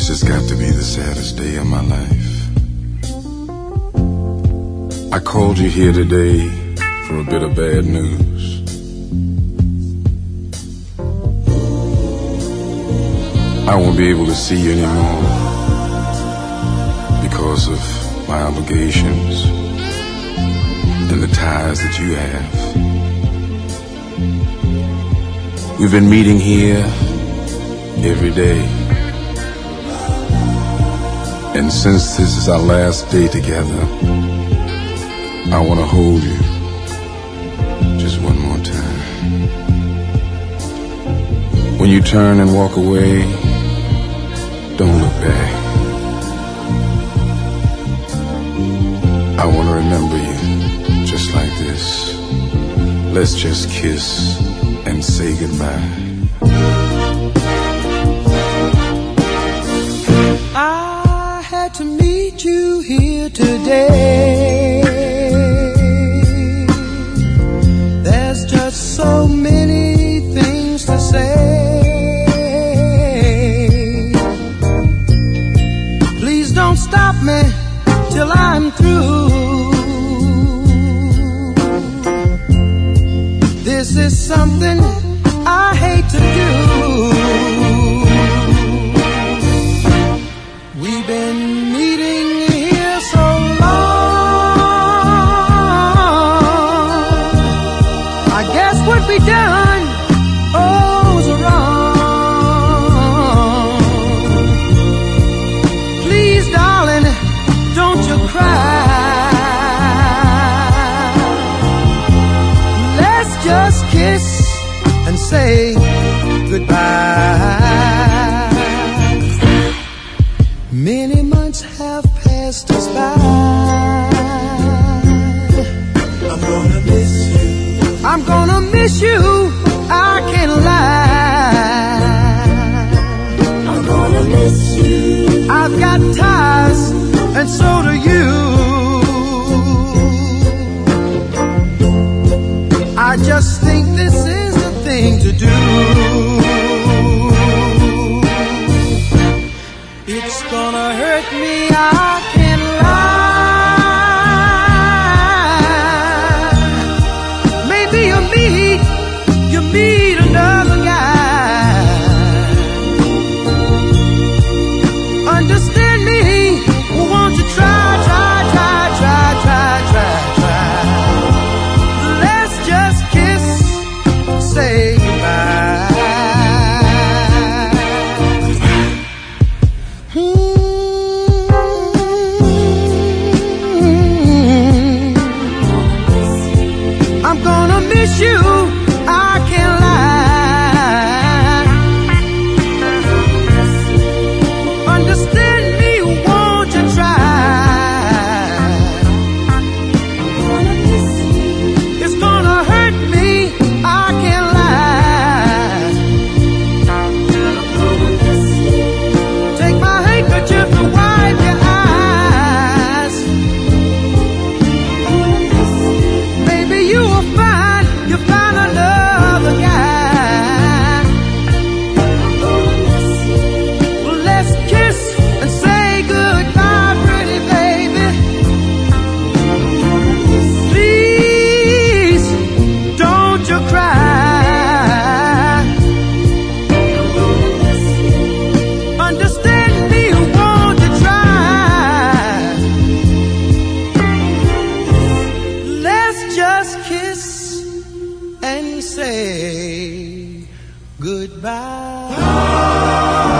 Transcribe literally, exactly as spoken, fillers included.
This has got to be the saddest day of my life. I called you here today for a bit of bad news. I won't be able to see you anymore because of my obligations and the ties that you have. We've been meeting here every day. And since this is our last day together, I want to hold you just one more time. When you turn and walk away, don't look back. I want to remember you just like this. Let's just kiss and say goodbye. I had to meet you here today. There's just so many things to say. Please don't stop me till I'm through. This is something I hate to do. We've been meeting here so long. I guess what we done, oh, was wrong. Please, darling, don't you cry. Let's just kiss and say goodbye. Many months have passed us by. I'm gonna miss you. I'm gonna miss you. I can't lie. I'm gonna miss you. I've got ties, and so do you. I just think this is the thing to do. It's gonna hurt me, I can't lie. Maybe you meet, you meet another guy. Understand me, won't you try, try, try, try, try, try, try. Let's just kiss, say goodbye. I'm gonna miss you, I can't lie. Understand me, won't you try? It's gonna hurt me, I can't lie. Take my handkerchief and wipe your eyes. Maybe you will find, you find another guy. Well, let's kiss and say goodbye, pretty baby. Please, don't you cry. Understand me, won't you try? Let's just kiss and say goodbye.